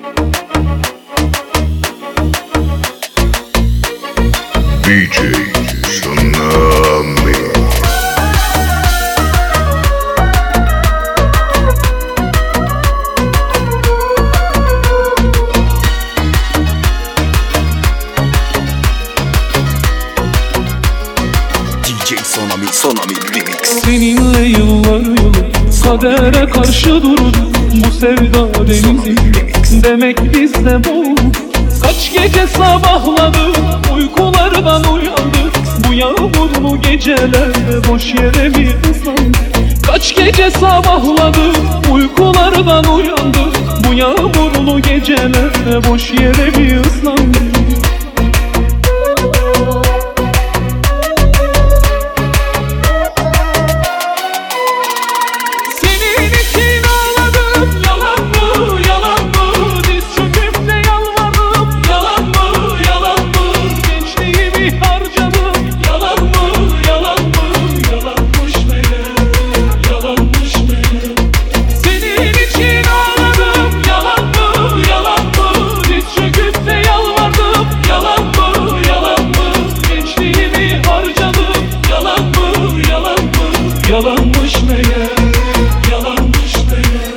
DJ Tsunami. DJ Tsunami Remix. Seninle yıllar yılı kadere karşı durduk. Bu sevda denizi demek bizde boğulduk. Kaç gece sabahladık, uykulardan uyandık. Bu yağmurlu gecelerde boş yere mi ıslandık? Kaç gece sabahladık, uykulardan uyandık. Bu yağmurlu gecelerde boş yere mi ıslandık? Yalanmış meğer, yalanmış meğer.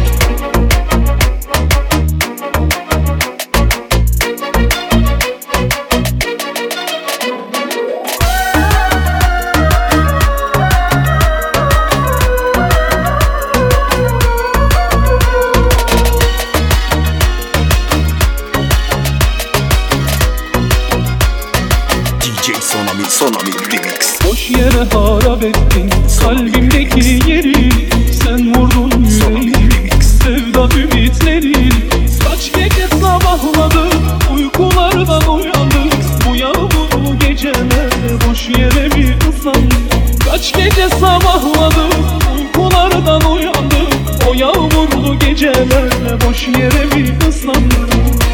DJ Tsunami Remix. Boş yere harap ettin kalbimdeki yeri. Sen vurdun yüreği, sevda ümitleri. Kaç gece sabahladık, uykulardan uyandık. Bu yağmurlu gecelerde boş yere mi ıslandık? Kaç gece sabahladık, uykulardan uyandık. O yağmurlu gecelerde boş yere mi ıslandık?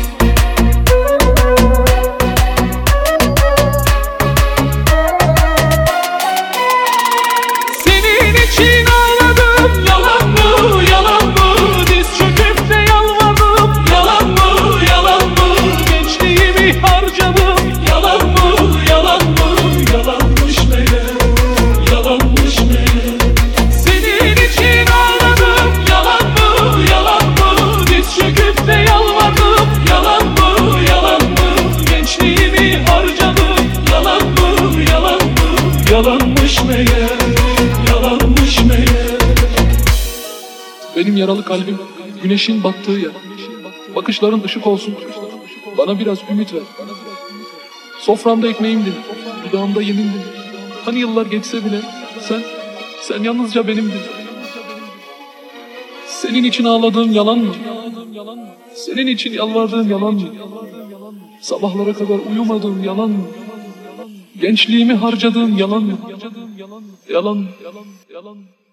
Yalanmış meğer, yalanmış meğer. Benim yaralı kalbim güneşin battığı yer. Bakışların ışık olsun, bana biraz ümit ver. Soframda ekmeğimdin, dudağımda yemindin. Hani yıllar geçse bile sen yalnızca benimdin. Senin için ağladığım yalan mı? Senin için yalvardığım yalan mı? Sabahlara kadar uyumadığım yalan mı? Gençliğimi harcadığım yalan mı? Yalan.